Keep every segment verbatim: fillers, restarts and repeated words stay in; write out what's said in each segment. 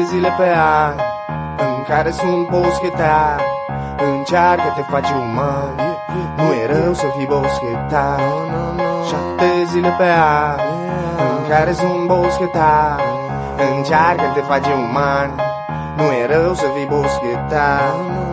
zile pe an în care sunt boschetar. Încearcă, te faci uman, nu e rău să fii boschetar. Șapte zile pe an în care sunt boschetar. Încearcă, te faci uman, nu e rău să fii boschetar.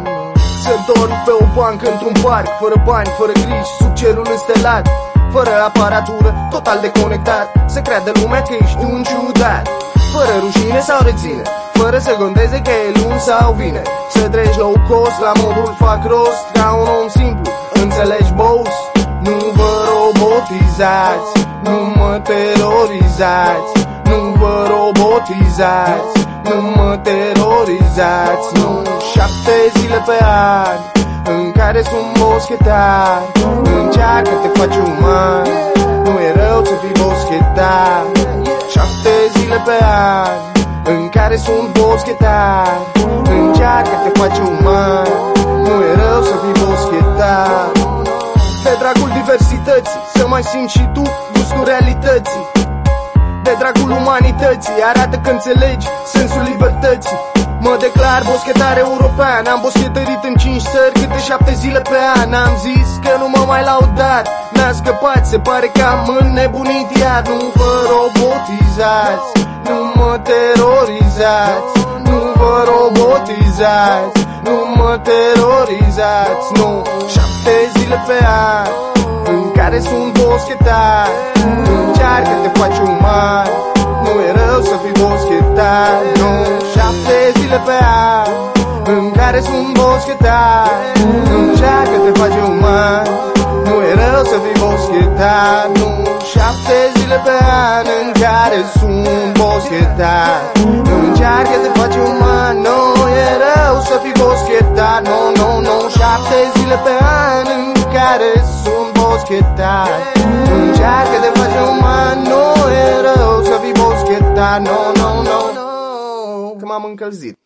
Să dormi pe o bancă într-un parc, fără bani, fără griji, sub cerul înstelat, fără aparatură, total deconectat. Să creadă lumea că ești un ciudat, fără rușine sau reține, fără să conteze că e luni sau vine. Să treci low cost, la modul fac rost, ca un om simplu, înțelegi boss? Nu vă robotizați, nu mă terorizați, nu vă robotizați, nu mă terorizați, nu. Șapte zile pe an în care sunt boschetar. Încearcă, te faci uman, nu e rău să fii boschetar. Șapte zile pe an în care sunt boschetar. Încearcă, te faci uman, nu e rău să fii boschetar. De dragul diversității, să mai simți și tu gustul realității. De dragul umanității, arată că înțelegi sensul libertății. Mă declar boschetar european, am boschetărit în cinci țări, câte șapte zile pe an. Am zis că nu mă mai laudat, n-a scăpat, se pare că am înnebunit iar. Nu vă robotizați, nu mă terorizați, nu vă robotizați, nu mă terorizați, nu. Șapte zile pe an în care sunt boschetar. Încearcă, te faci uman, nu e rău să fii boschetar, nu. Șapte zile pe an în care sunt boschetar. Încearcă, te faci uman, nu e rău să fii boschetar, nu. Șapte zile pe an în care sunt boschetar. Încearcă, te faci uman, nu e rău să fii boschetar, nu, nu, nu. Șapte zile pe an în care sunt boschetar. Încearcă, te faci uman, nu e rău să fii boschetar, nu, nu, nu. Că m-am încălzit.